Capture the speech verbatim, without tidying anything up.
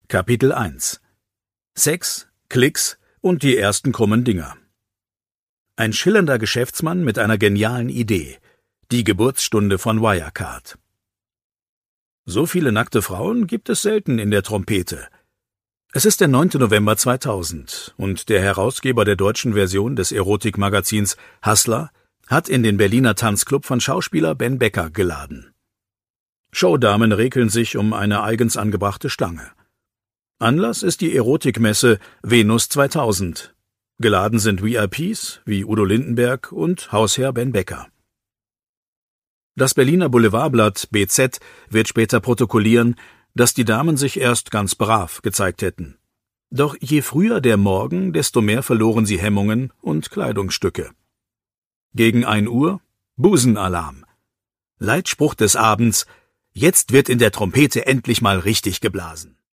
Kapitel eins Sex, Klicks und die ersten krummen Dinger. Ein schillernder Geschäftsmann mit einer genialen Idee. Die Geburtsstunde von Wirecard. So viele nackte Frauen gibt es selten in der Trompete. Es ist der neunte November zweitausend und der Herausgeber der deutschen Version des Erotikmagazins Hustler hat in den Berliner Tanzclub von Schauspieler Ben Becker geladen. Showdamen rekeln sich um eine eigens angebrachte Stange. Anlass ist die Erotikmesse Venus zweitausend. Geladen sind V I Ps wie Udo Lindenberg und Hausherr Ben Becker. Das Berliner Boulevardblatt B Z wird später protokollieren, dass die Damen sich erst ganz brav gezeigt hätten. Doch je früher der Morgen, desto mehr verloren sie Hemmungen und Kleidungsstücke. Gegen ein Uhr Busenalarm. Leitspruch des Abends: Jetzt wird in der Trompete endlich mal richtig geblasen.